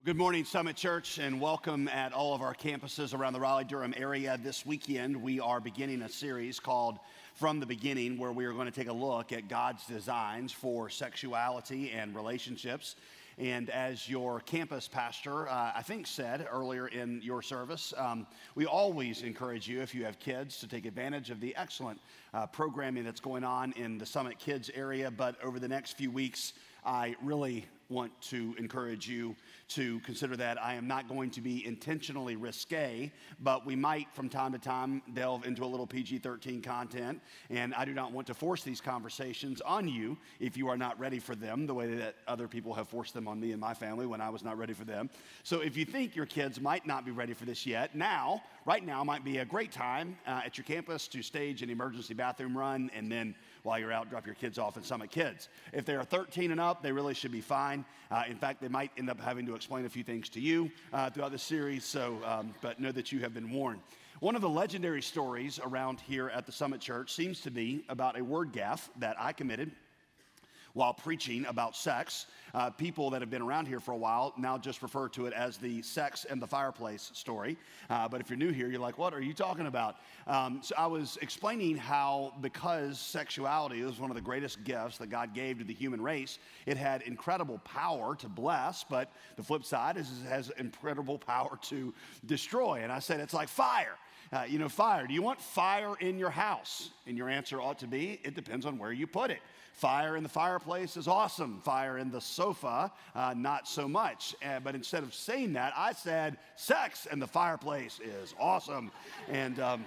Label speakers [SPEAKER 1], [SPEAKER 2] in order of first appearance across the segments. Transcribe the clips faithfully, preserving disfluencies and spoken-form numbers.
[SPEAKER 1] Good morning, Summit Church, and welcome at all of our campuses around the Raleigh-Durham area. This weekend, we are beginning a series called From the Beginning, where we are going to take a look at God's designs for sexuality and relationships. And as your campus pastor, uh, I think, said earlier in your service, um, we always encourage you, if you have kids, to take advantage of the excellent uh, programming that's going on in the Summit Kids area. But over the next few weeks, I really want to encourage you to consider that. I am not going to be intentionally risque, but we might from time to time delve into a little P G thirteen content, and I do not want to force these conversations on you if you are not ready for them, the way that other people have forced them on me and my family when I was not ready for them. So if you think your kids might not be ready for this yet, now, right now might be a great time uh, at your campus to stage an emergency bathroom run, and then while you're out, drop your kids off at Summit Kids. If they are thirteen and up, they really should be fine. Uh, in fact, they might end up having to explain a few things to you uh, throughout the series, so, um, but know that you have been warned. One of the legendary stories around here at the Summit Church seems to be about a word gaffe that I committed while preaching about sex. Uh, people that have been around here for a while now just refer to it as the sex and the fireplace story. Uh, but if you're new here, you're like, what are you talking about? Um, so I was explaining how because sexuality is one of the greatest gifts that God gave to the human race, it had incredible power to bless, but the flip side is it has incredible power to destroy. And I said, it's like fire. Uh, you know, fire. Do you want fire in your house? And your answer ought to be, it depends on where you put it. Fire in the fireplace is awesome. Fire in the sofa, uh, not so much. Uh, but instead of saying that, I said, sex in the fireplace is awesome. And um,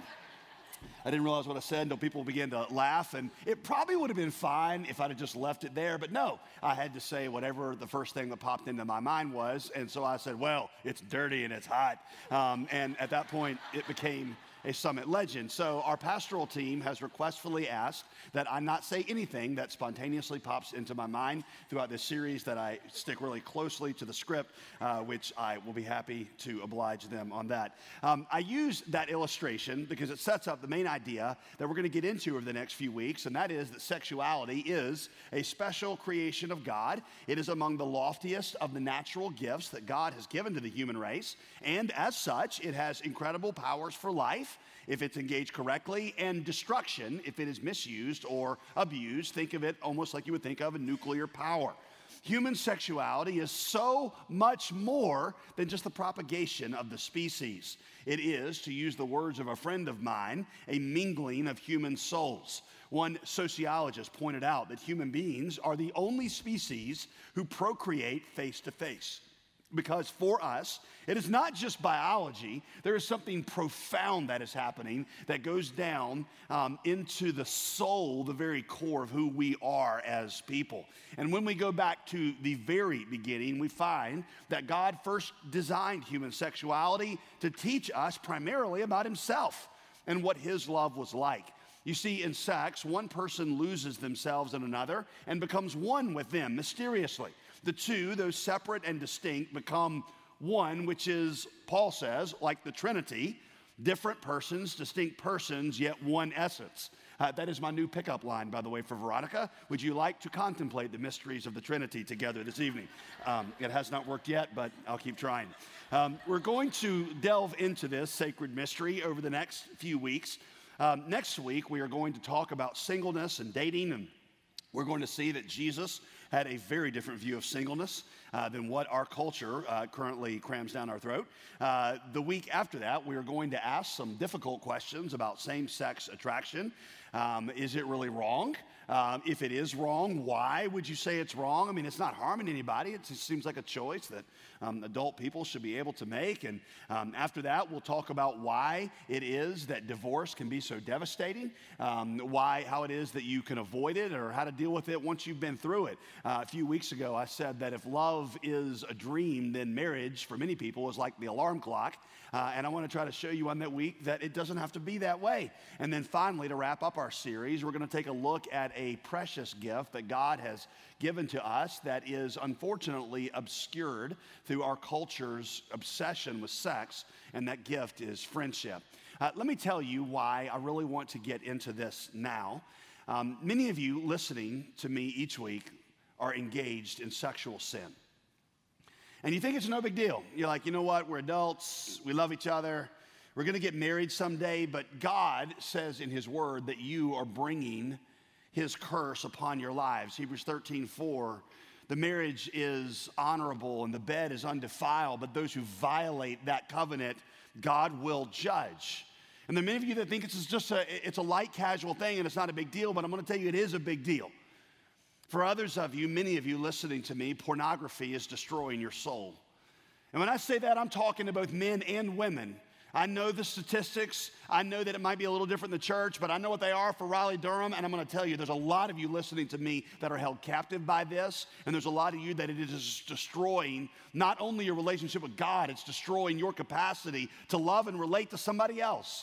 [SPEAKER 1] I didn't realize what I said until people began to laugh. And it probably would have been fine if I'd have just left it there. But no, I had to say whatever the first thing that popped into my mind was. And so I said, well, it's dirty and it's hot. Um, and at that point, it became a Summit legend. So our pastoral team has requestfully asked that I not say anything that spontaneously pops into my mind throughout this series, that I stick really closely to the script, uh, which I will be happy to oblige them on that. Um, I use that illustration because it sets up the main idea that we're going to get into over the next few weeks, and that is that sexuality is a special creation of God. It is among the loftiest of the natural gifts that God has given to the human race, and as such, it has incredible powers for life if it's engaged correctly, and destruction if it is misused or abused. Think of it almost like you would think of a nuclear power. Human sexuality is so much more than just the propagation of the species. It is, to use the words of a friend of mine, a mingling of human souls. One sociologist pointed out that human beings are the only species who procreate face to face. Because for us, it is not just biology. There is something profound that is happening that goes down um, into the soul, the very core of who we are as people. And when we go back to the very beginning, we find that God first designed human sexuality to teach us primarily about himself and what his love was like. You see, in sex, one person loses themselves in another and becomes one with them mysteriously. The two, those separate and distinct, become one, which is, Paul says, like the Trinity, different persons, distinct persons, yet one essence. Uh, that is my new pickup line, by the way, for Veronica. Would you like to contemplate the mysteries of the Trinity together this evening? Um, it has not worked yet, but I'll keep trying. Um, we're going to delve into this sacred mystery over the next few weeks. Um, next week, we are going to talk about singleness and dating, and we're going to see that Jesus had a very different view of singleness uh, than what our culture uh, currently crams down our throat. Uh, the week after that, we are going to ask some difficult questions about same-sex attraction. Um, is it really wrong? Um, if it is wrong, why would you say it's wrong? I mean, it's not harming anybody. It just seems like a choice that um, adult people should be able to make. And um, after that, we'll talk about why it is that divorce can be so devastating, um, why, how it is that you can avoid it, or how to deal with it once you've been through it. Uh, a few weeks ago, I said that if love is a dream, then marriage, for many people, is like the alarm clock. Uh, and I want to try to show you on that week that it doesn't have to be that way. And then finally, to wrap up our series, we're going to take a look at a precious gift that God has given to us that is unfortunately obscured through our culture's obsession with sex, and that gift is friendship. Uh, let me tell you why I really want to get into this now. Um, many of you listening to me each week are engaged in sexual sin. And you think it's no big deal. You're like, you know what? We're adults. We love each other. We're going to get married someday. But God says in his word that you are bringing his curse upon your lives. Hebrews thirteen four, the marriage is honorable and the bed is undefiled, but those who violate that covenant, God will judge. And there are many of you that think it's just a, it's a light casual thing and it's not a big deal, but I'm going to tell you it is a big deal. For others of you, many of you listening to me, pornography is destroying your soul. And when I say that, I'm talking to both men and women. I know the statistics. I know that it might be a little different in the church, but I know what they are for Raleigh-Durham, and I'm going to tell you there's a lot of you listening to me that are held captive by this, and there's a lot of you that it is destroying not only your relationship with God, it's destroying your capacity to love and relate to somebody else.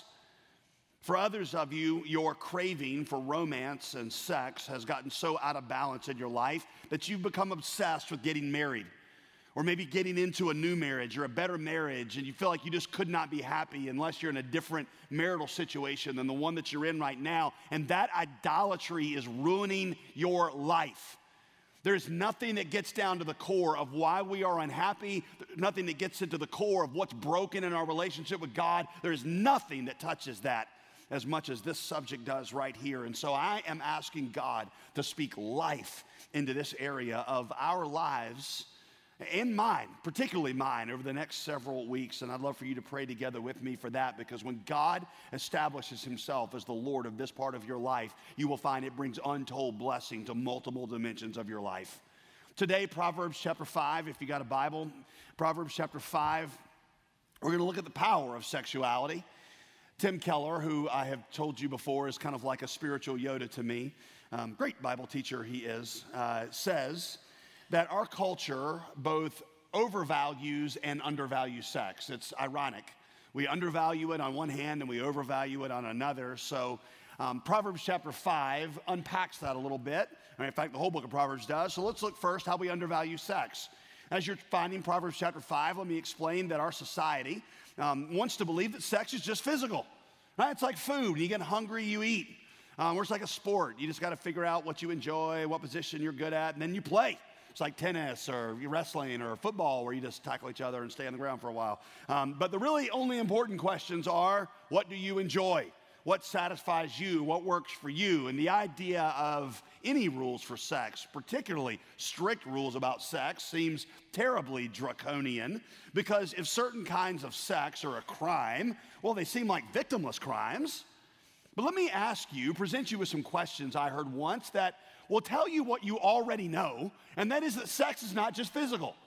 [SPEAKER 1] For others of you, your craving for romance and sex has gotten so out of balance in your life that you've become obsessed with getting married. Or maybe getting into a new marriage or a better marriage, and you feel like you just could not be happy unless you're in a different marital situation than the one that you're in right now. And that idolatry is ruining your life. There's nothing that gets down to the core of why we are unhappy, nothing that gets into the core of what's broken in our relationship with God. There's nothing that touches that as much as this subject does right here. And so I am asking God to speak life into this area of our lives and mine, particularly mine, over the next several weeks. And I'd love for you to pray together with me for that, because when God establishes himself as the Lord of this part of your life, you will find it brings untold blessing to multiple dimensions of your life. Today, Proverbs chapter five, if you got a Bible, Proverbs chapter five, we're going to look at the power of sexuality. Tim Keller, who I have told you before is kind of like a spiritual Yoda to me, um, great Bible teacher he is, uh, says that our culture both overvalues and undervalues sex. It's ironic. We undervalue it on one hand and we overvalue it on another. So um, Proverbs chapter five unpacks that a little bit. In fact, the whole book of Proverbs does. So let's look first how we undervalue sex. As you're finding Proverbs chapter five, let me explain that our society um, wants to believe that sex is just physical. Right? It's like food. You get hungry, you eat. Um, or it's like a sport. You just got to figure out what you enjoy, what position you're good at, and then you play. It's like tennis or wrestling or football where you just tackle each other and stay on the ground for a while. Um, but the really only important questions are, what do you enjoy? What satisfies you? What works for you? And the idea of any rules for sex, particularly strict rules about sex, seems terribly draconian, because if certain kinds of sex are a crime, well, they seem like victimless crimes. But let me ask you, present you with some questions I heard once that will tell you what you already know, and that is that sex is not just physical.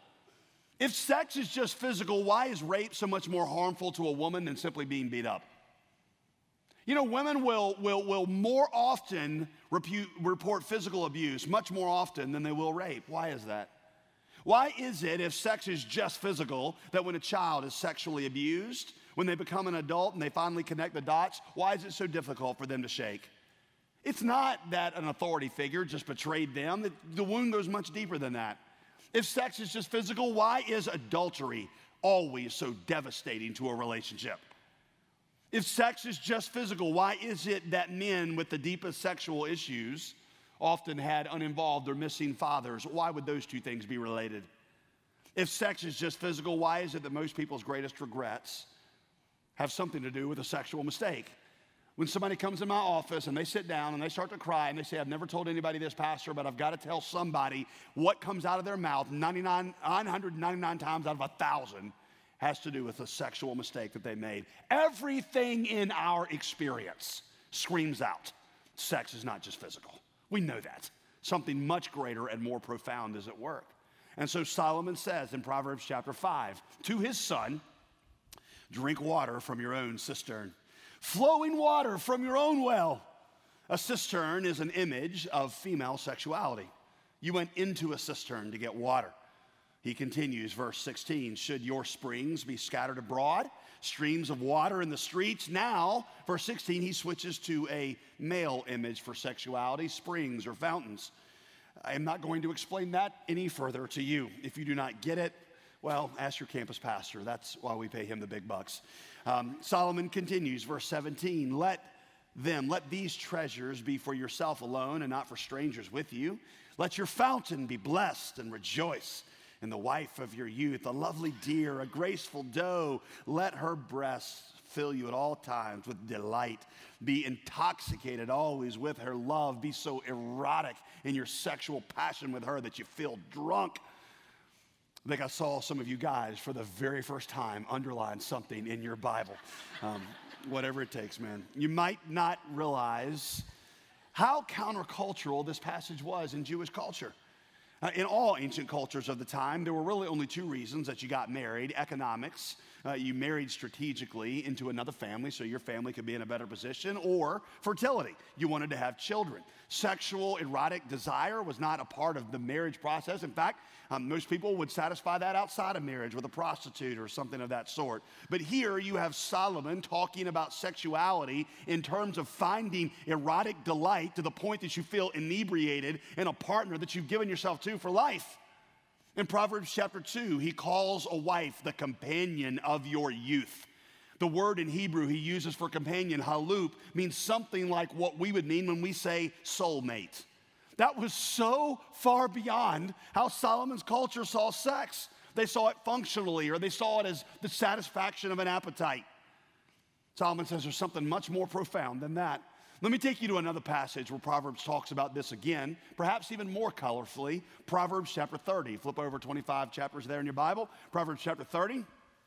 [SPEAKER 1] If sex is just physical, why is rape so much more harmful to a woman than simply being beat up? You know, women will, will, will more often repute, report physical abuse, much more often than they will rape. Why is that? Why is it, if sex is just physical, that when a child is sexually abused, when they become an adult and they finally connect the dots, why is it so difficult for them to shake? It's not that an authority figure just betrayed them. The, the wound goes much deeper than that. If sex is just physical, why is adultery always so devastating to a relationship? If sex is just physical, why is it that men with the deepest sexual issues often had uninvolved or missing fathers? Why would those two things be related? If sex is just physical, why is it that most people's greatest regrets have something to do with a sexual mistake? When somebody comes in my office and they sit down and they start to cry and they say, I've never told anybody this, Pastor, but I've got to tell somebody, what comes out of their mouth ninety-nine, nine hundred ninety-nine times out of a thousand has to do with a sexual mistake that they made. Everything in our experience screams out, sex is not just physical. We know that. Something much greater and more profound is at work. And so Solomon says in Proverbs chapter five, to his son, drink water from your own cistern. Flowing water from your own well. A cistern is an image of female sexuality. You went into a cistern to get water. He continues, verse sixteen, should your springs be scattered abroad, streams of water in the streets? Now, verse sixteen, he switches to a male image for sexuality, springs or fountains. I am not going to explain that any further to you. If you do not get it, well, ask your campus pastor. That's why we pay him the big bucks. Um, Solomon continues, verse seventeen, let them, let these treasures be for yourself alone and not for strangers with you. Let your fountain be blessed and rejoice. and the wife of your youth, a lovely deer, a graceful doe. Let her breasts fill you at all times with delight. Be intoxicated always with her love. Be so erotic in your sexual passion with her that you feel drunk. I think I saw some of you guys for the very first time underline something in your Bible. Um, whatever it takes, man. You might not realize how countercultural this passage was in Jewish culture. Uh, in all ancient cultures of the time, there were really only two reasons that you got married: economics. Uh, you married strategically into another family so your family could be in a better position, or fertility. You wanted to have children. Sexual erotic desire was not a part of the marriage process. In fact, um, most people would satisfy that outside of marriage with a prostitute or something of that sort. But here you have Solomon talking about sexuality in terms of finding erotic delight to the point that you feel inebriated in a partner that you've given yourself to for life. In Proverbs chapter two, he calls a wife the companion of your youth. The word in Hebrew he uses for companion, halup, means something like what we would mean when we say soulmate. That was so far beyond how Solomon's culture saw sex. They saw it functionally, or they saw it as the satisfaction of an appetite. Solomon says there's something much more profound than that. Let me take you to another passage where Proverbs talks about this again, perhaps even more colorfully. Proverbs chapter thirty. Flip over twenty-five chapters there in your Bible. Proverbs chapter thirty.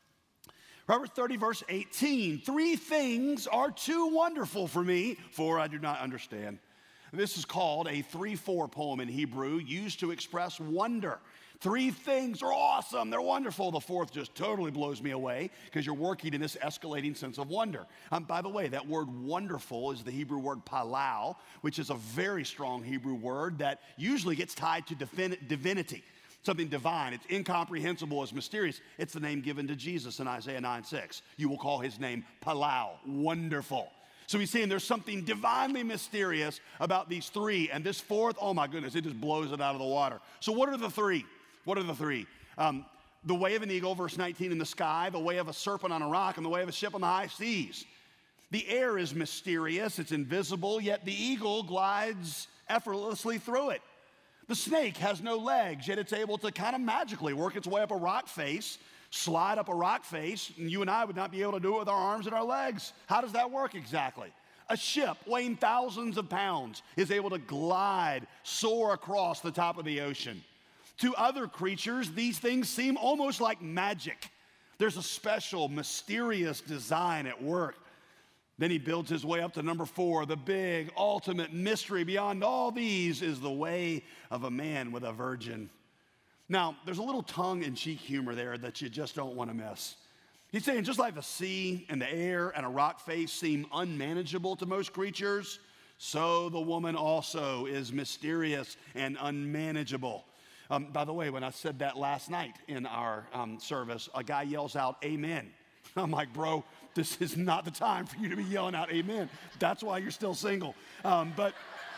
[SPEAKER 1] Proverbs thirty, verse eighteen. Three things are too wonderful for me, for I do not understand. This is called a three four poem in Hebrew, used to express wonder. Three things are awesome. They're wonderful. The fourth just totally blows me away because you're working in this escalating sense of wonder. Um, by the way, that word wonderful is the Hebrew word palau, which is a very strong Hebrew word that usually gets tied to divin- divinity, something divine. It's incomprehensible, it's mysterious. It's the name given to Jesus in Isaiah nine six. You will call his name Palau, wonderful. So he's saying there's something divinely mysterious about these three. And this fourth, oh my goodness, it just blows it out of the water. So what are the three? What are the three? Um, the way of an eagle, verse nineteen, in the sky, the way of a serpent on a rock, and the way of a ship on the high seas. The air is mysterious, it's invisible, yet the eagle glides effortlessly through it. The snake has no legs, yet it's able to kind of magically work its way up a rock face, slide up a rock face, and you and I would not be able to do it with our arms and our legs. How does that work exactly? A ship weighing thousands of pounds is able to glide, soar across the top of the ocean. To other creatures, these things seem almost like magic. There's a special, mysterious design at work. Then he builds his way up to number four. The big, ultimate mystery beyond all these is the way of a man with a virgin. Now, there's a little tongue-in-cheek humor there that you just don't want to miss. He's saying just like the sea and the air and a rock face seem unmanageable to most creatures, so the woman also is mysterious and unmanageable. Um, by the way, when I said that last night in our um, service, a guy yells out, amen. I'm like, bro, this is not the time for you to be yelling out amen. That's why you're still single. Um, but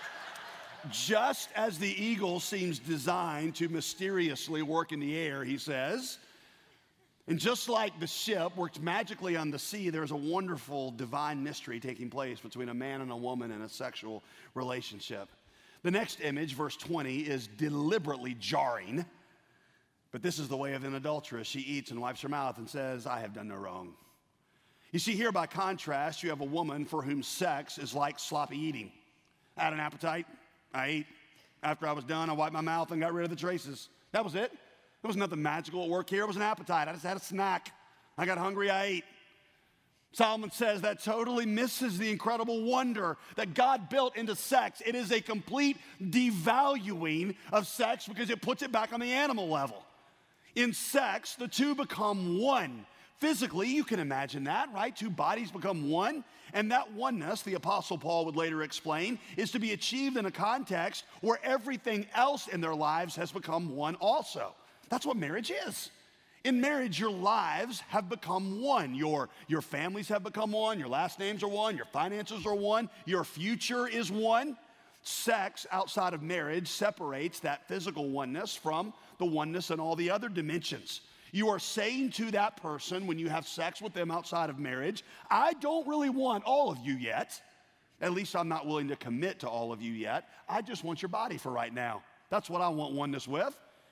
[SPEAKER 1] just as the eagle seems designed to mysteriously work in the air, he says, and just like the ship works magically on the sea, there's a wonderful divine mystery taking place between a man and a woman in a sexual relationship. The next image, verse twenty, is deliberately jarring, but this is the way of an adulteress. She eats and wipes her mouth and says, I have done no wrong. You see here, by contrast, you have a woman for whom sex is like sloppy eating. I had an appetite, I ate. After I was done, I wiped my mouth and got rid of the traces. That was it. There was nothing magical at work here. It was an appetite. I just had a snack. I got hungry, I ate. Solomon says that totally misses the incredible wonder that God built into sex. It is a complete devaluing of sex because it puts it back on the animal level. In sex, the two become one. Physically, you can imagine that, right? Two bodies become one. And that oneness, the Apostle Paul would later explain, is to be achieved in a context where everything else in their lives has become one also. That's what marriage is. In marriage, your lives have become one. Your, your families have become one. Your last names are one. Your finances are one. Your future is one. Sex outside of marriage separates that physical oneness from the oneness in all the other dimensions. You are saying to that person when you have sex with them outside of marriage, I don't really want all of you yet. At least I'm not willing to commit to all of you yet. I just want your body for right now. That's what I want oneness with.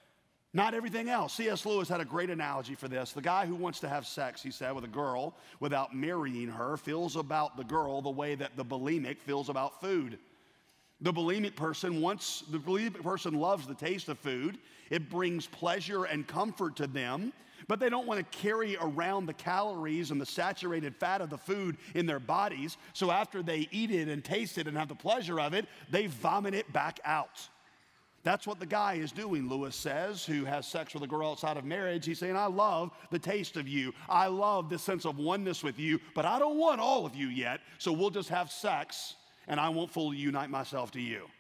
[SPEAKER 1] not everything else. C S Lewis had a great analogy for this. The guy who wants to have sex, he said, with a girl without marrying her feels about the girl the way that the bulimic feels about food. The bulimic person wants, the bulimic person loves the taste of food. It brings pleasure and comfort to them, but they don't want to carry around the calories and the saturated fat of the food in their bodies. So after they eat it and taste it and have the pleasure of it, they vomit it back out. That's what the guy is doing, Lewis says, who has sex with a girl outside of marriage. He's saying, I love the taste of you. I love this sense of oneness with you, but I don't want all of you yet, so we'll just have sex, and I won't fully unite myself to you.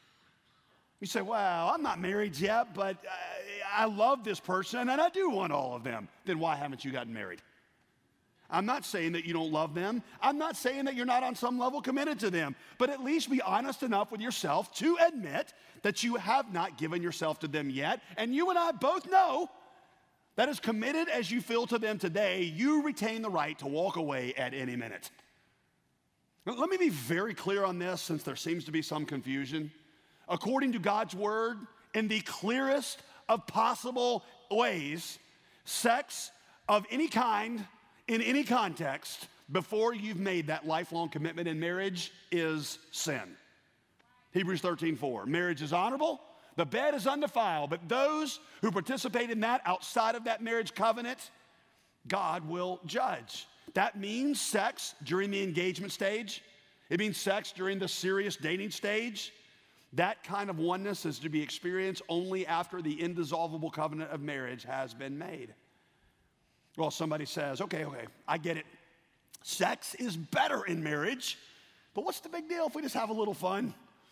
[SPEAKER 1] You say, well, I'm not married yet, but I love this person, and I do want all of them. Then why haven't you gotten married? I'm not saying that you don't love them. I'm not saying that you're not on some level committed to them. But at least be honest enough with yourself to admit that you have not given yourself to them yet. And you and I both know that as committed as you feel to them today, you retain the right to walk away at any minute. Now, let me be very clear on this, since there seems to be some confusion. According to God's word, in the clearest of possible ways, sex of any kind, in any context, before you've made that lifelong commitment in marriage is sin. Hebrews thirteen four, marriage is honorable, the bed is undefiled, but those who participate in that outside of that marriage covenant, God will judge. That means sex during the engagement stage. It means sex during the serious dating stage. That kind of oneness is to be experienced only after the indissoluble covenant of marriage has been made. Well, somebody says, okay, okay, I get it. Sex is better in marriage, but what's the big deal if we just have a little fun?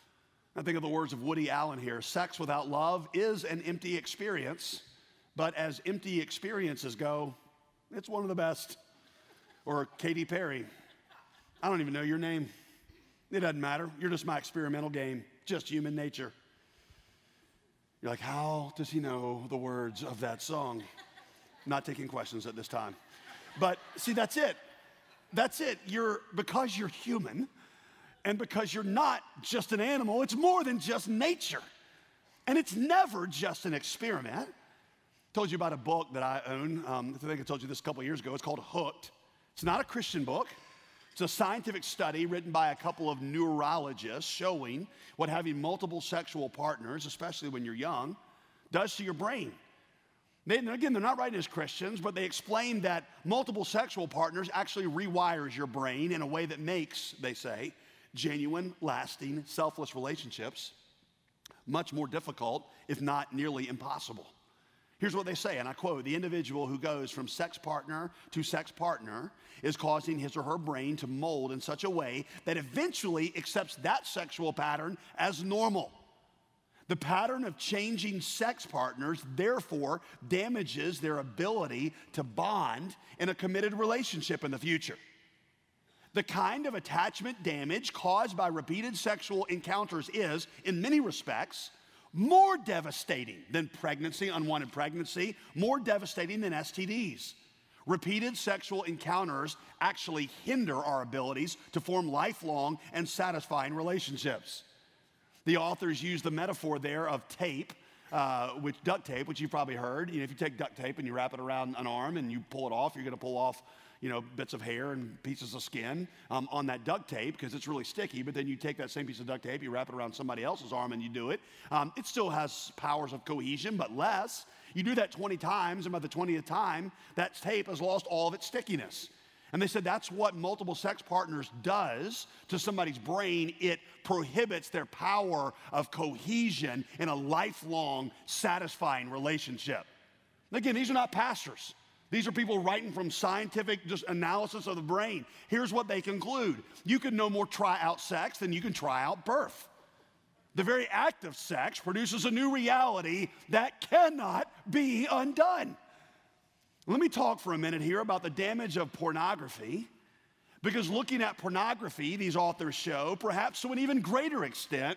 [SPEAKER 1] I think of the words of Woody Allen here. Sex without love is an empty experience, but as empty experiences go, it's one of the best. Or Katy Perry, I don't even know your name. It doesn't matter. You're just my experimental game, just human nature. You're like, how does he know the words of that song? Not taking questions at this time. But see, that's it. That's it. You're, because you're human and because you're not just an animal, it's more than just nature. And it's never just an experiment. I told you about a book that I own. Um, I think I told you this a couple of years ago. It's called Hooked. It's not a Christian book. It's a scientific study written by a couple of neurologists showing what having multiple sexual partners, especially when you're young, does to your brain. They, again, they're not writing as Christians, but they explain that multiple sexual partners actually rewires your brain in a way that makes, they say, genuine, lasting, selfless relationships much more difficult, if not nearly impossible. Here's what they say, and I quote, the individual who goes from sex partner to sex partner is causing his or her brain to mold in such a way that eventually accepts that sexual pattern as normal. The pattern of changing sex partners, therefore, damages their ability to bond in a committed relationship in the future. The kind of attachment damage caused by repeated sexual encounters is, in many respects, more devastating than pregnancy, unwanted pregnancy, more devastating than S T Ds. Repeated sexual encounters actually hinder our abilities to form lifelong and satisfying relationships. The authors use the metaphor there of tape, uh, which duct tape, which you've probably heard. You know, if you take duct tape and you wrap it around an arm and you pull it off, you're going to pull off, you know, bits of hair and pieces of skin um, on that duct tape because it's really sticky. But then you take that same piece of duct tape, you wrap it around somebody else's arm and you do it. Um, it still has powers of cohesion, but less. You do that twenty times, and by the twentieth time, that tape has lost all of its stickiness. And they said that's what multiple sex partners does to somebody's brain. It prohibits their power of cohesion in a lifelong, satisfying relationship. Again, these are not pastors. These are people writing from scientific just analysis of the brain. Here's what they conclude. You can no more try out sex than you can try out birth. The very act of sex produces a new reality that cannot be undone. Let me talk for a minute here about the damage of pornography, because looking at pornography, these authors show, perhaps to an even greater extent,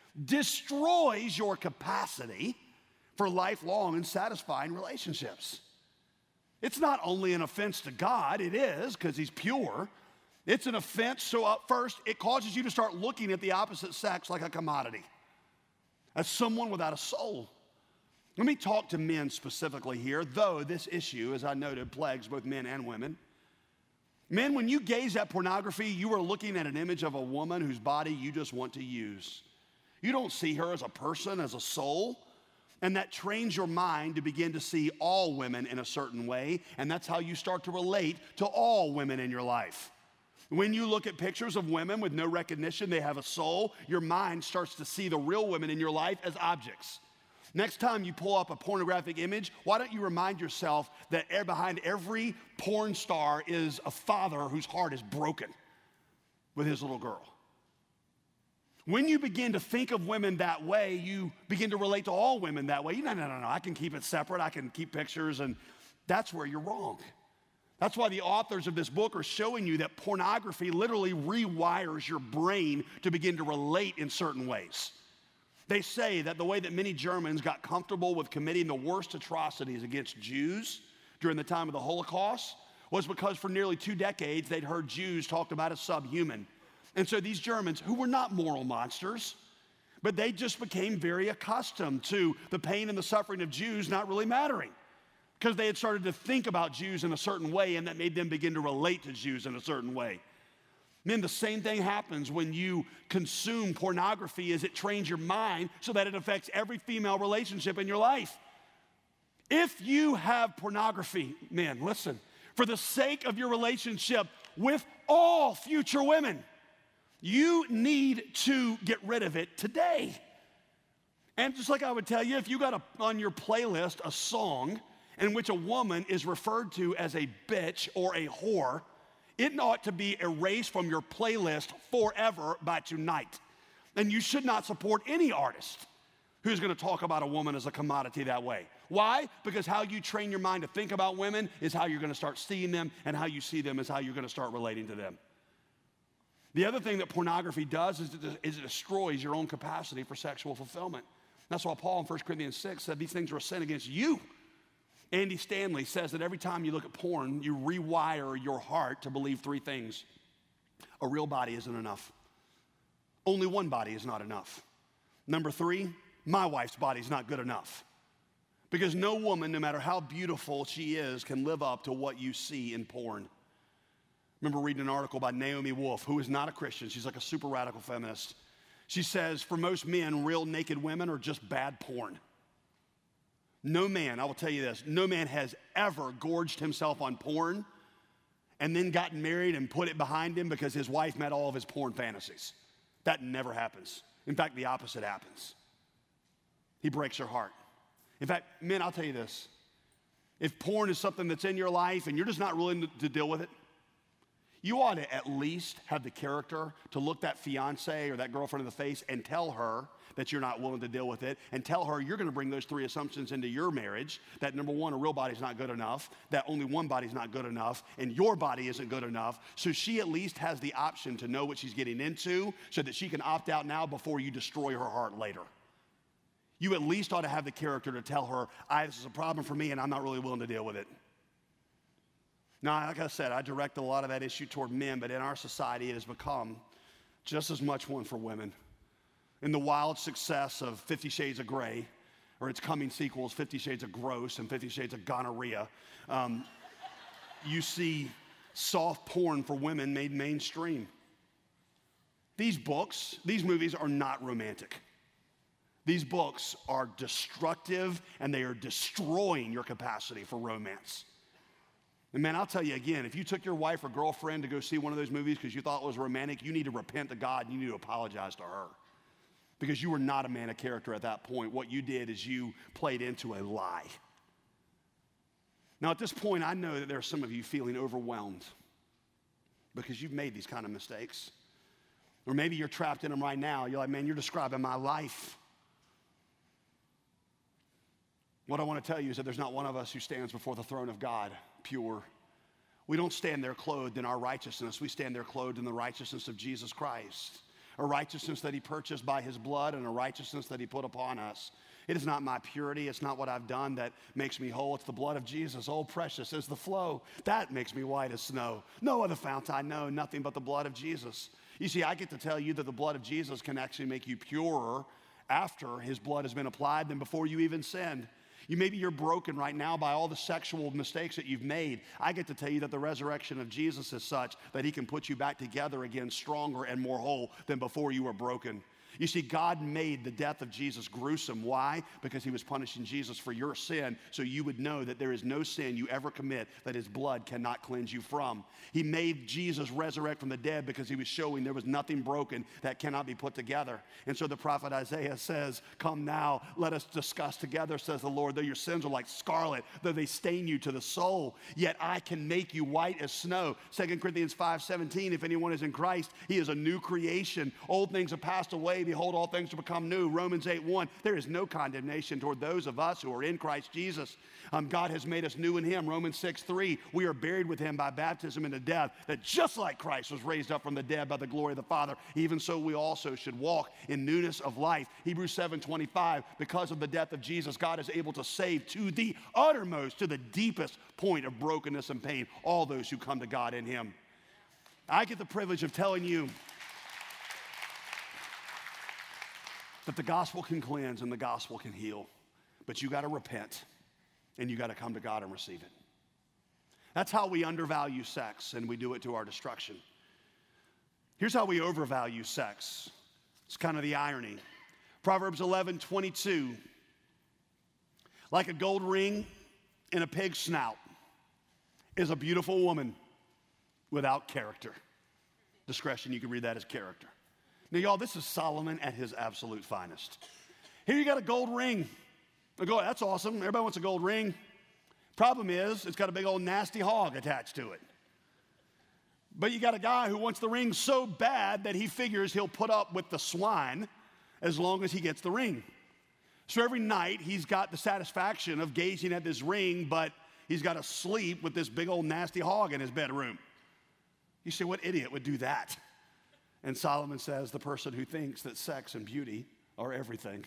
[SPEAKER 1] destroys your capacity for lifelong and satisfying relationships. It's not only an offense to God, it is, because he's pure. It's an offense, so at first, it causes you to start looking at the opposite sex like a commodity, as someone without a soul. Let me talk to men specifically here, though this issue, as I noted, plagues both men and women. Men, when you gaze at pornography, you are looking at an image of a woman whose body you just want to use. You don't see her as a person, as a soul, and that trains your mind to begin to see all women in a certain way, and that's how you start to relate to all women in your life. When you look at pictures of women with no recognition, they have a soul, your mind starts to see the real women in your life as objects. Next time you pull up a pornographic image, why don't you remind yourself that behind every porn star is a father whose heart is broken with his little girl. When you begin to think of women that way, you begin to relate to all women that way. No, no, no, no, I can keep it separate. I can keep pictures, and that's where you're wrong. That's why the authors of this book are showing you that pornography literally rewires your brain to begin to relate in certain ways. They say that the way that many Germans got comfortable with committing the worst atrocities against Jews during the time of the Holocaust was because for nearly two decades they'd heard Jews talked about as subhuman. And so these Germans, who were not moral monsters, but they just became very accustomed to the pain and the suffering of Jews not really mattering because they had started to think about Jews in a certain way, and that made them begin to relate to Jews in a certain way. Men, the same thing happens when you consume pornography, as it trains your mind so that it affects every female relationship in your life. If you have pornography, men, listen, for the sake of your relationship with all future women, you need to get rid of it today. And just like I would tell you, if you got a, on your playlist a song in which a woman is referred to as a bitch or a whore, it ought to be erased from your playlist forever by tonight. And you should not support any artist who's going to talk about a woman as a commodity that way. Why? Because how you train your mind to think about women is how you're going to start seeing them, and how you see them is how you're going to start relating to them. The other thing that pornography does is it, is it destroys your own capacity for sexual fulfillment. That's why Paul in First Corinthians six said these things are a sin against you. Andy Stanley says that every time you look at porn, you rewire your heart to believe three things. A real body isn't enough. Only one body is not enough. Number three, my wife's body is not good enough. Because no woman, no matter how beautiful she is, can live up to what you see in porn. I remember reading an article by Naomi Wolf, who is not a Christian. She's like a super radical feminist. She says, for most men, real naked women are just bad porn. No man, I will tell you this, no man has ever gorged himself on porn and then gotten married and put it behind him because his wife met all of his porn fantasies. That never happens. In fact, the opposite happens. He breaks her heart. In fact, men, I'll tell you this. If porn is something that's in your life and you're just not willing to, to deal with it, you ought to at least have the character to look that fiance or that girlfriend in the face and tell her that you're not willing to deal with it, and tell her you're going to bring those three assumptions into your marriage, that number one, a real body's not good enough, that only one body's not good enough, and your body isn't good enough, so she at least has the option to know what she's getting into so that she can opt out now before you destroy her heart later. You at least ought to have the character to tell her, I, this is a problem for me and I'm not really willing to deal with it. Now, like I said, I direct a lot of that issue toward men, but in our society it has become just as much one for women. In the wild success of Fifty Shades of Grey, or its coming sequels, Fifty Shades of Gross and Fifty Shades of Gonorrhea, um, you see soft porn for women made mainstream. These books, these movies are not romantic. These books are destructive, and they are destroying your capacity for romance. And man, I'll tell you again, if you took your wife or girlfriend to go see one of those movies because you thought it was romantic, you need to repent to God and you need to apologize to her. Because you were not a man of character at that point. What you did is you played into a lie. Now, at this point, I know that there are some of you feeling overwhelmed because you've made these kind of mistakes. Or maybe you're trapped in them right now. You're like, man, you're describing my life. What I want to tell you is that there's not one of us who stands before the throne of God pure. We don't stand there clothed in our righteousness. We stand there clothed in the righteousness of Jesus Christ. A righteousness that he purchased by his blood and a righteousness that he put upon us. It is not my purity. It's not what I've done that makes me whole. It's the blood of Jesus. Oh, precious is the flow. That makes me white as snow. No other fount I know, nothing but the blood of Jesus. You see, I get to tell you that the blood of Jesus can actually make you purer after his blood has been applied than before you even sinned. You maybe you're broken right now by all the sexual mistakes that you've made. I get to tell you that the resurrection of Jesus is such that he can put you back together again stronger and more whole than before you were broken. You see, God made the death of Jesus gruesome. Why? Because he was punishing Jesus for your sin, so you would know that there is no sin you ever commit that his blood cannot cleanse you from. He made Jesus resurrect from the dead because he was showing there was nothing broken that cannot be put together. And so the prophet Isaiah says, come now, let us discuss together, says the Lord, though your sins are like scarlet, though they stain you to the soul, yet I can make you white as snow. Second Corinthians five seventeen, if anyone is in Christ, he is a new creation. Old things have passed away. Behold, all things have become new. Romans eight one, there is no condemnation toward those of us who are in Christ Jesus. Um, God has made us new in him. Romans six three, we are buried with him by baptism into death, that just like Christ was raised up from the dead by the glory of the Father, even so we also should walk in newness of life. Hebrews seven twenty-five, because of the death of Jesus, God is able to save to the uttermost, to the deepest point of brokenness and pain, all those who come to God in him. I get the privilege of telling you that the gospel can cleanse and the gospel can heal, but you got to repent and you got to come to God and receive it. That's how we undervalue sex, and we do it to our destruction. Here's how we overvalue sex. It's kind of the irony. Proverbs eleven twenty-two, like a gold ring in a pig's snout is a beautiful woman without character. Discretion, you can read that as character. Now, y'all, this is Solomon at his absolute finest. Here you got a gold ring. I go, that's awesome. Everybody wants a gold ring. Problem is, it's got a big old nasty hog attached to it. But you got a guy who wants the ring so bad that he figures he'll put up with the swine as long as he gets the ring. So every night, he's got the satisfaction of gazing at this ring, but he's got to sleep with this big old nasty hog in his bedroom. You say, what idiot would do that? And Solomon says, the person who thinks that sex and beauty are everything.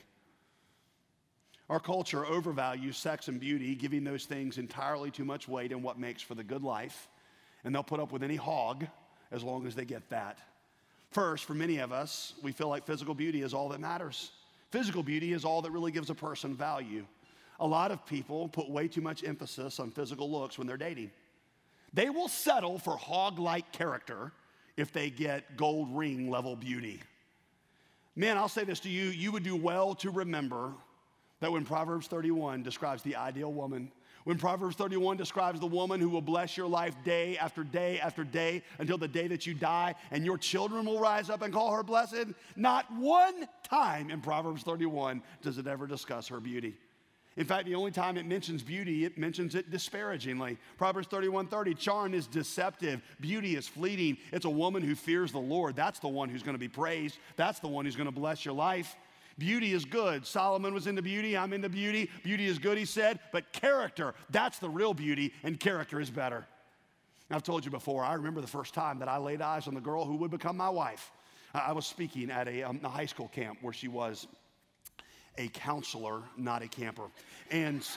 [SPEAKER 1] Our culture overvalues sex and beauty, giving those things entirely too much weight in what makes for the good life. And they'll put up with any hog as long as they get that. First, for many of us, we feel like physical beauty is all that matters. Physical beauty is all that really gives a person value. A lot of people put way too much emphasis on physical looks when they're dating. They will settle for hog-like character if they get gold ring level beauty. Men, I'll say this to you, you would do well to remember that when Proverbs thirty-one describes the ideal woman, when Proverbs thirty-one describes the woman who will bless your life day after day after day until the day that you die, and your children will rise up and call her blessed, not one time in Proverbs thirty-one does it ever discuss her beauty. In fact, the only time it mentions beauty, it mentions it disparagingly. Proverbs thirty-one thirty, charm is deceptive, beauty is fleeting. It's a woman who fears the Lord. That's the one who's going to be praised. That's the one who's going to bless your life. Beauty is good. Solomon was into beauty. I'm into beauty. Beauty is good, he said, but character, that's the real beauty, and character is better. I've told you before, I remember the first time that I laid eyes on the girl who would become my wife. I was speaking at a, um, a high school camp where she was a counselor, not a camper. And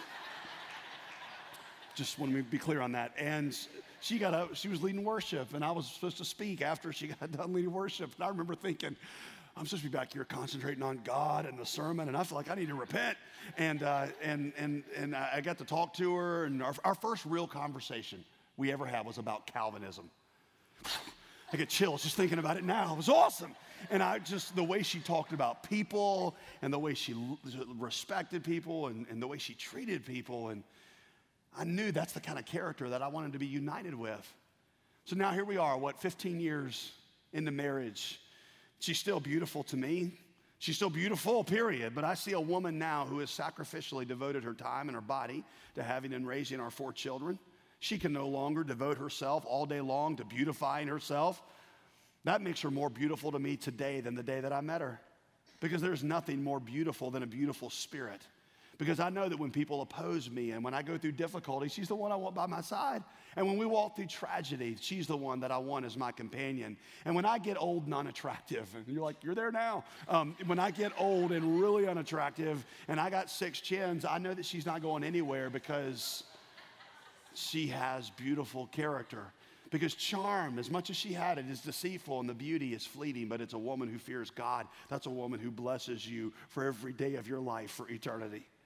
[SPEAKER 1] just want to be clear on that. And she got up, she was leading worship, and I was supposed to speak after she got done leading worship. And I remember thinking, I'm supposed to be back here concentrating on God and the sermon, and I feel like I need to repent. And uh, and and and I got to talk to her, and our, our first real conversation we ever had was about Calvinism. I get chills just thinking about it now. It was awesome. And I just, the way she talked about people and the way she respected people and, and the way she treated people. And I knew that's the kind of character that I wanted to be united with. So now here we are, what, fifteen years into marriage. She's still beautiful to me. She's still beautiful, period. But I see a woman now who has sacrificially devoted her time and her body to having and raising our four children. She can no longer devote herself all day long to beautifying herself. That makes her more beautiful to me today than the day that I met her. Because there's nothing more beautiful than a beautiful spirit. Because I know that when people oppose me and when I go through difficulty, she's the one I want by my side. And when we walk through tragedy, she's the one that I want as my companion. And when I get old and unattractive, and you're like, you're there now. Um, when I get old and really unattractive and I got six chins, I know that she's not going anywhere because she has beautiful character. Because charm, as much as she had it, is deceitful and the beauty is fleeting, but it's a woman who fears God. That's a woman who blesses you for every day of your life for eternity.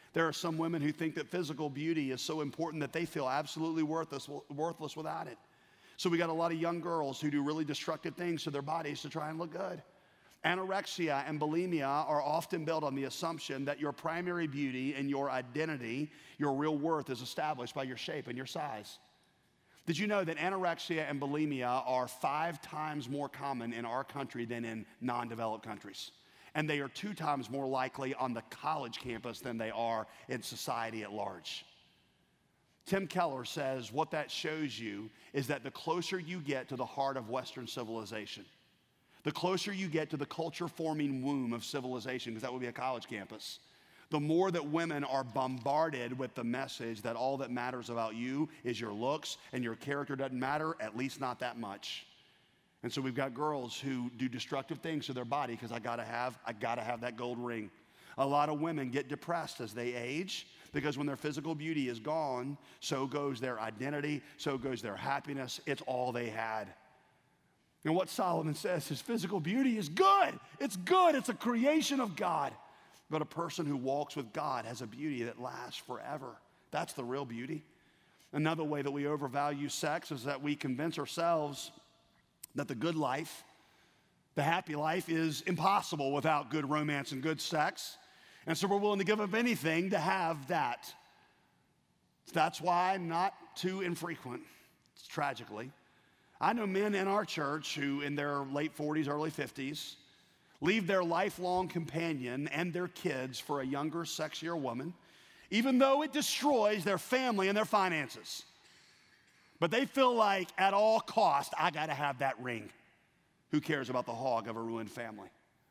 [SPEAKER 1] There are some women who think that physical beauty is so important that they feel absolutely worthless, worthless without it. So we got a lot of young girls who do really destructive things to their bodies to try and look good. Anorexia and bulimia are often built on the assumption that your primary beauty and your identity, your real worth, is established by your shape and your size. Did you know that anorexia and bulimia are five times more common in our country than in non-developed countries? And they are two times more likely on the college campus than they are in society at large. Tim Keller says what that shows you is that the closer you get to the heart of Western civilization, the closer you get to the culture-forming womb of civilization, because that would be a college campus, the more that women are bombarded with the message that all that matters about you is your looks and your character doesn't matter, at least not that much. And so we've got girls who do destructive things to their body because I gotta have, I gotta have that gold ring. A lot of women get depressed as they age because when their physical beauty is gone, so goes their identity, so goes their happiness. It's all they had. And what Solomon says is physical beauty is good. It's good. It's a creation of God. But a person who walks with God has a beauty that lasts forever. That's the real beauty. Another way that we overvalue sex is that we convince ourselves that the good life, the happy life, is impossible without good romance and good sex. And so we're willing to give up anything to have that. That's why not too infrequent, tragically, I know men in our church who in their late forties, early fifties, leave their lifelong companion and their kids for a younger, sexier woman, even though it destroys their family and their finances. But they feel like at all cost, I gotta have that ring. Who cares about the hog of a ruined family?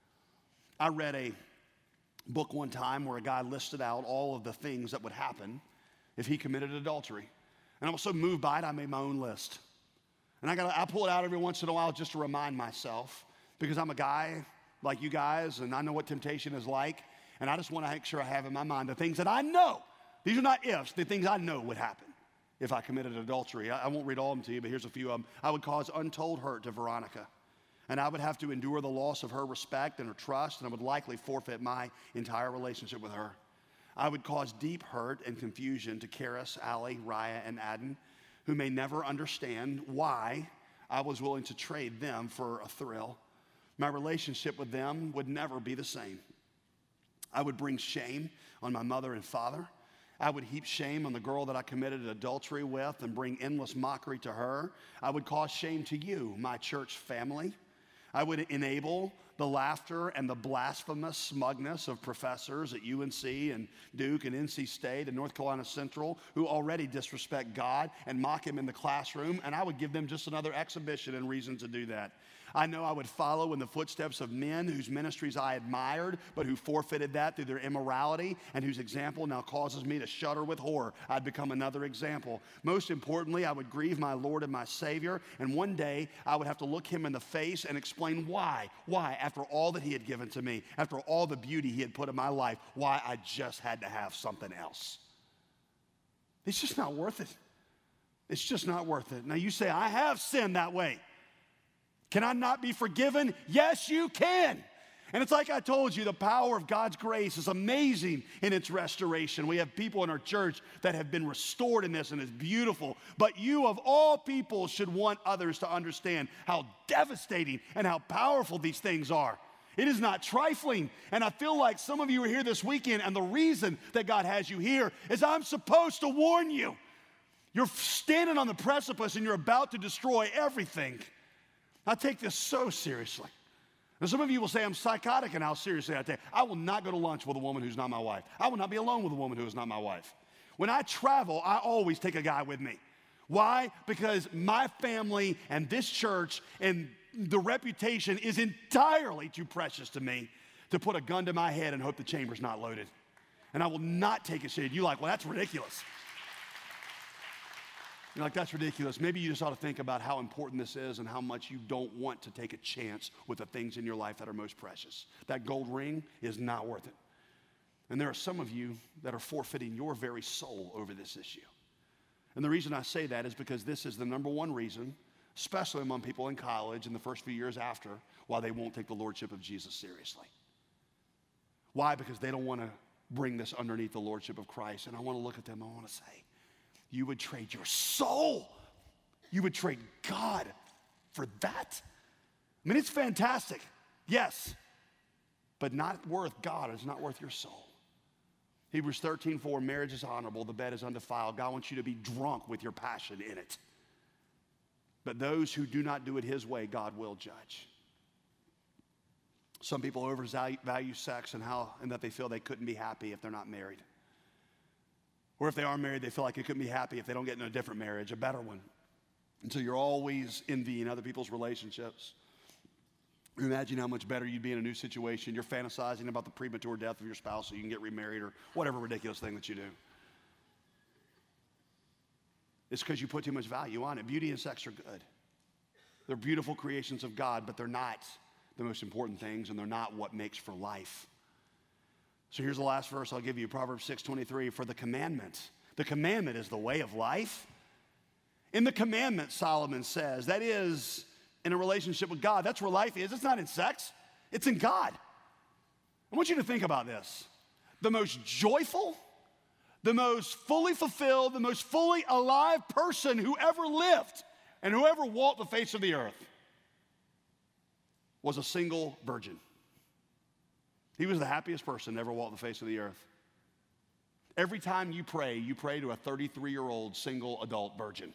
[SPEAKER 1] I read a book one time where a guy listed out all of the things that would happen if he committed adultery. And I was so moved by it, I made my own list. And I got I pull it out every once in a while just to remind myself, because I'm a guy like you guys, and I know what temptation is like, and I just want to make sure I have in my mind the things that I know. These are not ifs, the things I know would happen if I committed adultery. I, I won't read all of them to you, but here's a few of them. I would cause untold hurt to Veronica, and I would have to endure the loss of her respect and her trust, and I would likely forfeit my entire relationship with her. I would cause deep hurt and confusion to Karis, Allie, Raya, and Adden, who may never understand why I was willing to trade them for a thrill. My relationship with them would never be the same. I would bring shame on my mother and father. I would heap shame on the girl that I committed adultery with and bring endless mockery to her. I would cause shame to you, my church family. I would enable the laughter and the blasphemous smugness of professors at U N C and Duke and N C State and North Carolina Central who already disrespect God and mock him in the classroom, and I would give them just another exhibition and reason to do that. I know I would follow in the footsteps of men whose ministries I admired, but who forfeited that through their immorality and whose example now causes me to shudder with horror. I'd become another example. Most importantly, I would grieve my Lord and my Savior, and one day I would have to look him in the face and explain why, why, after all that he had given to me, after all the beauty he had put in my life, why I just had to have something else. It's just not worth it. It's just not worth it. Now you say, I have sinned that way. Can I not be forgiven? Yes, you can. And it's like I told you, the power of God's grace is amazing in its restoration. We have people in our church that have been restored in this, and it's beautiful. But you, of all people, should want others to understand how devastating and how powerful these things are. It is not trifling. And I feel like some of you are here this weekend, and the reason that God has you here is I'm supposed to warn you. You're standing on the precipice, and you're about to destroy everything. I take this so seriously. Now, some of you will say I'm psychotic in how seriously I take it. I will not go to lunch with a woman who's not my wife. I will not be alone with a woman who is not my wife. When I travel, I always take a guy with me. Why? Because my family and this church and the reputation is entirely too precious to me to put a gun to my head and hope the chamber's not loaded. And I will not take it seriously. You're like, well, that's ridiculous. You're like, that's ridiculous. Maybe you just ought to think about how important this is and how much you don't want to take a chance with the things in your life that are most precious. That gold ring is not worth it. And there are some of you that are forfeiting your very soul over this issue. And the reason I say that is because this is the number one reason, especially among people in college in the first few years after, why they won't take the lordship of Jesus seriously. Why? Because they don't want to bring this underneath the lordship of Christ. And I want to look at them. I want to say, you would trade your soul. You would trade God for that. I mean, it's fantastic. Yes. But not worth God. It's not worth your soul. Hebrews thirteen four, marriage is honorable. The bed is undefiled. God wants you to be drunk with your passion in it. But those who do not do it his way, God will judge. Some people overvalue sex and how and that they feel they couldn't be happy if they're not married. Or if they are married, they feel like they couldn't be happy if they don't get in a different marriage, a better one. And so you're always envying other people's relationships. Imagine how much better you'd be in a new situation. You're fantasizing about the premature death of your spouse so you can get remarried or whatever ridiculous thing that you do. It's because you put too much value on it. Beauty and sex are good. They're beautiful creations of God, but they're not the most important things, and they're not what makes for life. So here's the last verse I'll give you, Proverbs six twenty-three, for the commandment. The commandment is the way of life. In the commandment, Solomon says, that is in a relationship with God. That's where life is. It's not in sex. It's in God. I want you to think about this. The most joyful, the most fully fulfilled, the most fully alive person who ever lived and who ever walked the face of the earth was a single virgin. He was the happiest person to ever walk the face of the earth. Every time you pray, you pray to a thirty-three-year-old single adult virgin.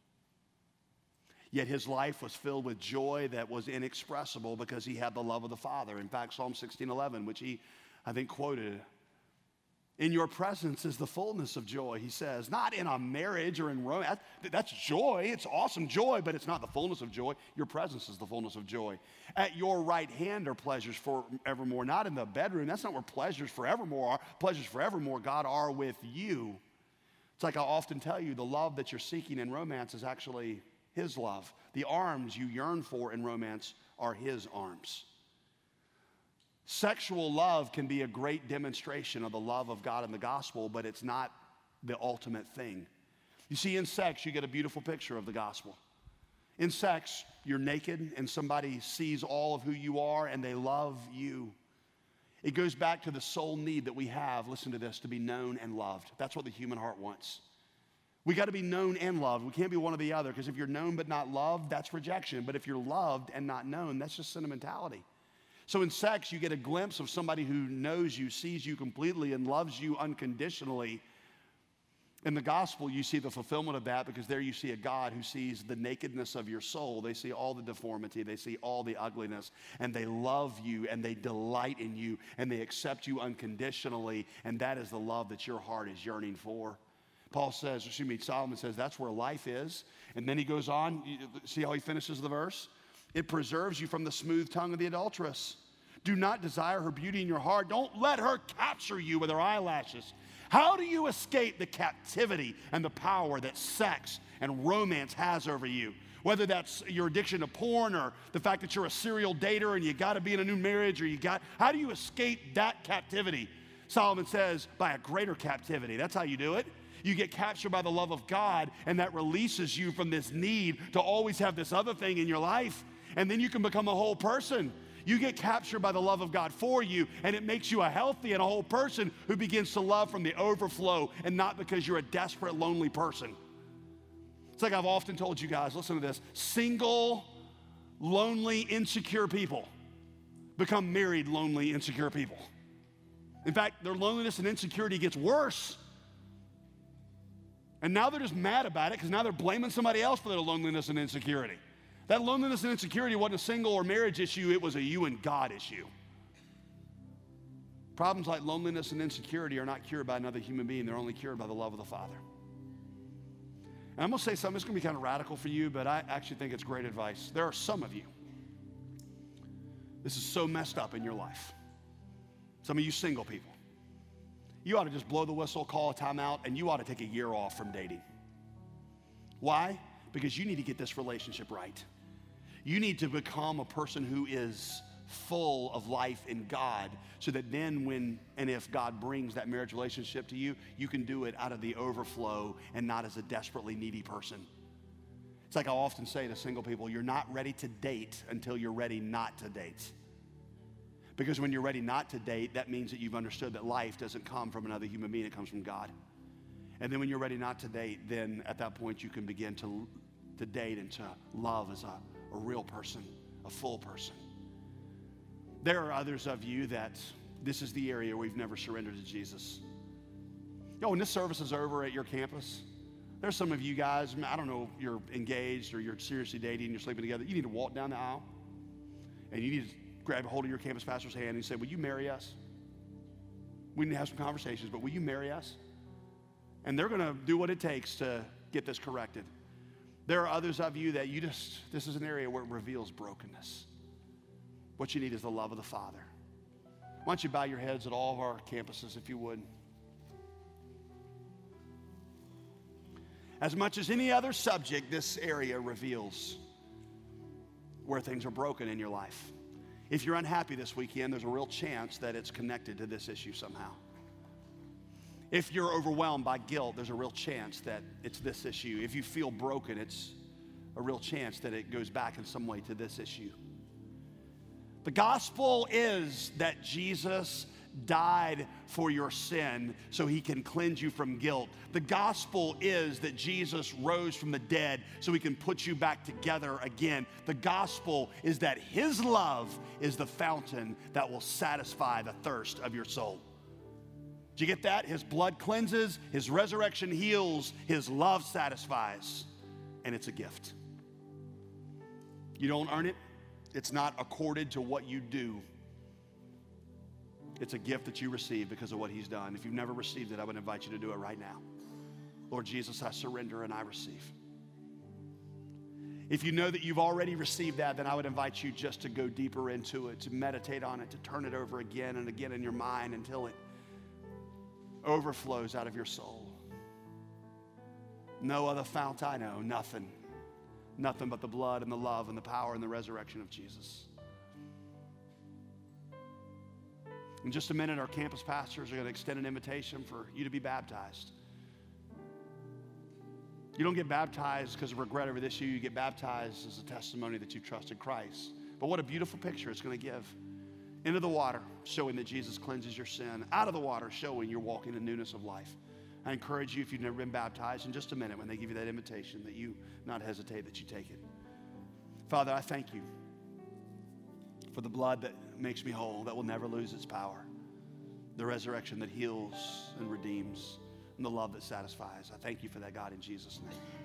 [SPEAKER 1] Yet his life was filled with joy that was inexpressible because he had the love of the Father. In fact, Psalm sixteen eleven, which he, I think, quoted, in your presence is the fullness of joy, he says. Not in a marriage or in romance. That's joy. It's awesome joy, but it's not the fullness of joy. Your presence is the fullness of joy. At your right hand are pleasures forevermore. Not in the bedroom. That's not where pleasures forevermore are. Pleasures forevermore, God, are with you. It's like I often tell you, the love that you're seeking in romance is actually his love. The arms you yearn for in romance are his arms. Sexual love can be a great demonstration of the love of God in the gospel, but it's not the ultimate thing. You see, in sex, you get a beautiful picture of the gospel. In sex, you're naked and somebody sees all of who you are and they love you. It goes back to the soul need that we have, listen to this, to be known and loved. That's what the human heart wants. We got to be known and loved. We can't be one or the other, because if you're known but not loved, that's rejection. But if you're loved and not known, that's just sentimentality. So in sex, you get a glimpse of somebody who knows you, sees you completely, and loves you unconditionally. In the gospel, you see the fulfillment of that, because there you see a God who sees the nakedness of your soul. They see all the deformity. They see all the ugliness. And they love you, and they delight in you, and they accept you unconditionally. And that is the love that your heart is yearning for. Paul says, excuse me, Solomon says, that's where life is. And then he goes on, see how he finishes the verse? It preserves you from the smooth tongue of the adulteress. Do not desire her beauty in your heart. Don't let her capture you with her eyelashes. How do you escape the captivity and the power that sex and romance has over you? Whether that's your addiction to porn or the fact that you're a serial dater and you got to be in a new marriage, or you got, how do you escape that captivity? Solomon says, by a greater captivity. That's how you do it. You get captured by the love of God, and that releases you from this need to always have this other thing in your life. And then you can become a whole person. You get captured by the love of God for you, and it makes you a healthy and a whole person who begins to love from the overflow and not because you're a desperate, lonely person. It's like I've often told you guys, listen to this, single, lonely, insecure people become married, lonely, insecure people. In fact, their loneliness and insecurity gets worse. And now they're just mad about it because now they're blaming somebody else for their loneliness and insecurity. That loneliness and insecurity wasn't a single or marriage issue, it was a you and God issue. Problems like loneliness and insecurity are not cured by another human being, they're only cured by the love of the Father. And I'm gonna say something, it's gonna be kind of radical for you, but I actually think it's great advice. There are some of you, this is so messed up in your life. Some of you single people. You ought to just blow the whistle, call a timeout, and you ought to take a year off from dating. Why? Because you need to get this relationship right. You need to become a person who is full of life in God, so that then when and if God brings that marriage relationship to you, you can do it out of the overflow and not as a desperately needy person. It's like I often say to single people, you're not ready to date until you're ready not to date. Because when you're ready not to date, that means that you've understood that life doesn't come from another human being, it comes from God. And then when you're ready not to date, then at that point you can begin to, to date and to love as a, a real person, a full person. There are others of you that this is the area where you've never surrendered to Jesus. Yo, when this service is over at your campus, there's some of you guys, I don't know if you're engaged or you're seriously dating, you're sleeping together, you need to walk down the aisle and you need to grab a hold of your campus pastor's hand and say, will you marry us? We need to have some conversations, but will you marry us? And they're going to do what it takes to get this corrected. There are others of you that you just, this is an area where it reveals brokenness. What you need is the love of the Father. Why don't you bow your heads at all of our campuses, if you would. As much as any other subject, this area reveals where things are broken in your life. If you're unhappy this weekend, there's a real chance that it's connected to this issue somehow. If you're overwhelmed by guilt, there's a real chance that it's this issue. If you feel broken, it's a real chance that it goes back in some way to this issue. The gospel is that Jesus died for your sin so he can cleanse you from guilt. The gospel is that Jesus rose from the dead so he can put you back together again. The gospel is that his love is the fountain that will satisfy the thirst of your soul. Did you get that? His blood cleanses, his resurrection heals, his love satisfies, and it's a gift. You don't earn it. It's not accorded to what you do. It's a gift that you receive because of what he's done. If you've never received it, I would invite you to do it right now. Lord Jesus, I surrender and I receive. If you know that you've already received that, then I would invite you just to go deeper into it, to meditate on it, to turn it over again and again in your mind until it overflows out of your soul. No other fount I know, nothing. Nothing but the blood and the love and the power and the resurrection of Jesus. In just a minute, our campus pastors are going to extend an invitation for you to be baptized. You don't get baptized because of regret over this issue. You get baptized as a testimony that you've trusted Christ. But what a beautiful picture it's going to give. Into the water, showing that Jesus cleanses your sin. Out of the water, showing you're walking in newness of life. I encourage you, if you've never been baptized, in just a minute when they give you that invitation, that you not hesitate, that you take it. Father, I thank you for the blood that makes me whole, that will never lose its power, the resurrection that heals and redeems, and the love that satisfies. I thank you for that, God, in Jesus' name.